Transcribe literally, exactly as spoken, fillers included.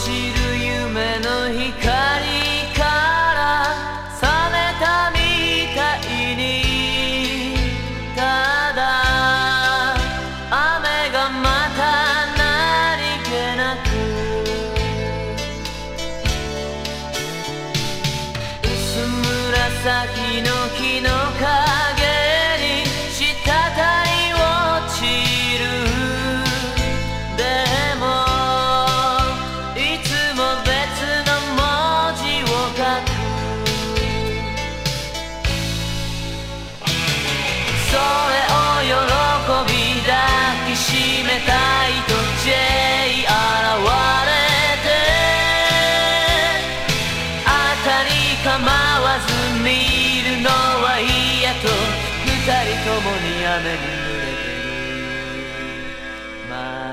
ちる夢の光から覚めたみたいに、ただ雨がまた何気なく薄紫の木の陰に滴り落ちる。でもいつも別の文字を書く。それを喜び抱きしめたいと J 現れて、当たり構わず見るのは嫌と二人ともに雨に濡れてる。